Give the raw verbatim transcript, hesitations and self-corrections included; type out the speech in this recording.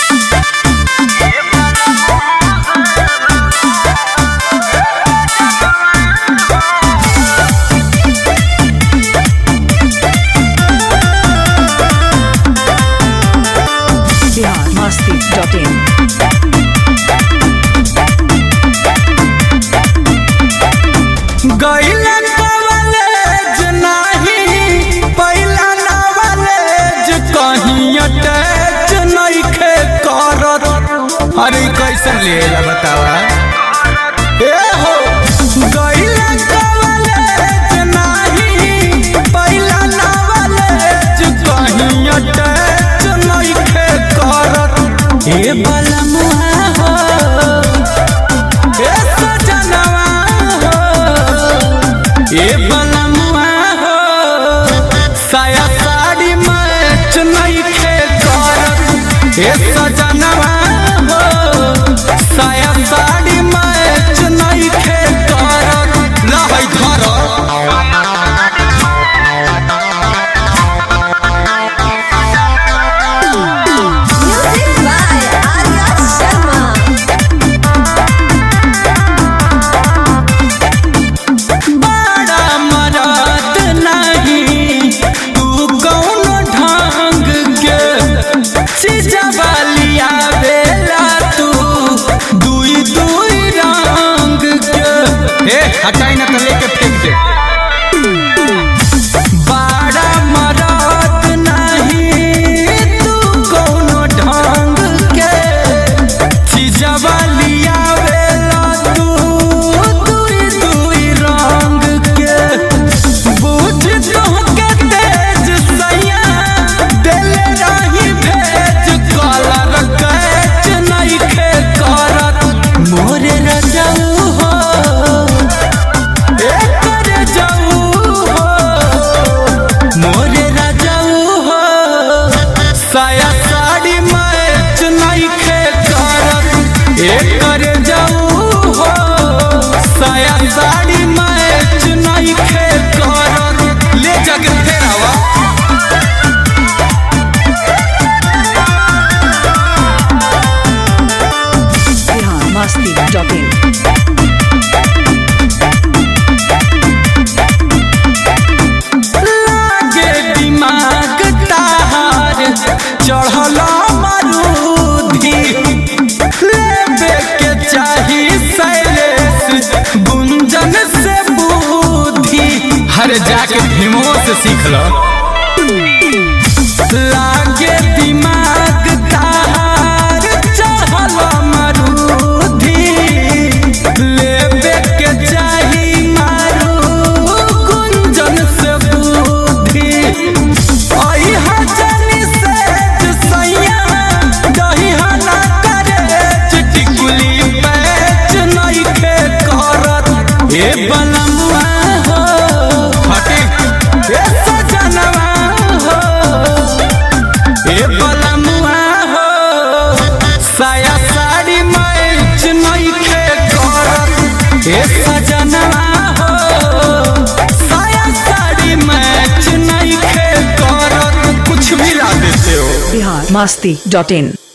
अरे कैसन लेला बतावा ए हो गइला कॉलेज नाही पहिला नॉलेज कहीं अटैच नइखे करत ए बलमुआ हो ए सजनवा हो ए बलमुआ हो साया साड़ी मैच नइखे करत ए सजनवा साया साड़ी मैच नइखे करत लहै धर म्यूजिक बाय आर्या शर्मा। बड़ा मरद नहीं तू कौन ढंग के चीजवा लिया ए हटाई ना तो लेके फेंक दे बड़ा मरद नहीं तू कौनो ढंग के चीजवा लिया वेला तू दुई दुई रंग के बुझ तो के तेज सैया दिल रही भेज कलर कैच नइखे करत मोरे रजाऊ साया साड़ी मैच नइखे करत एकर जाऊ हो साया साड़ी मैच नइखे करत ले जाके फेरावा बिहार मस्ती डॉट इन चढ़ल मरूधी लेबे के चाही शैलेश गुंजन से बुद्धि हर जाके भीमो से सीख लो लागे दिमाग तार चढ़ल मरूधी लेबे के चाही मारू गुंजन से बुद्धि आई हजार ए बलमुआ हो हटे ए सजनवा हो ए बलमुआ हो साया साड़ी मैच नइखे करत ए सजनवा हो साया साड़ी मैच नइखे करत कुछ भी ला देते हो बिहार मस्ती डॉट इन।